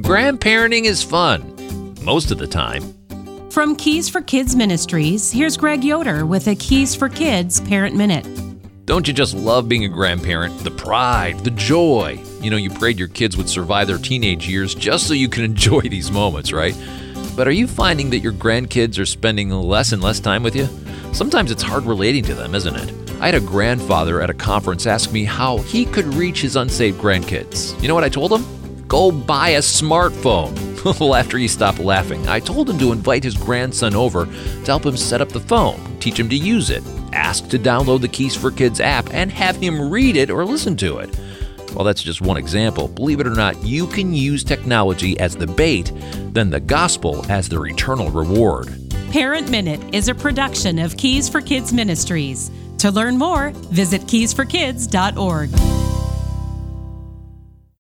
grandparenting is fun. Most of the time. From Keys for Kids Ministries, here's Greg Yoder with a Keys for Kids Parent Minute. Don't you just love being a grandparent? The pride, the joy. You prayed your kids would survive their teenage years just so you can enjoy these moments, right? But are you finding that your grandkids are spending less and less time with you? Sometimes it's hard relating to them, isn't it? I had a grandfather at a conference ask me how he could reach his unsaved grandkids. You know what I told him? Go buy a smartphone. Well, after he stopped laughing, I told him to invite his grandson over to help him set up the phone, teach him to use it, ask to download the Keys for Kids app, and have him read it or listen to it. Well, that's just one example. Believe it or not, you can use technology as the bait, then the gospel as their eternal reward. Parent Minute is a production of Keys for Kids Ministries. To learn more, visit keysforkids.org.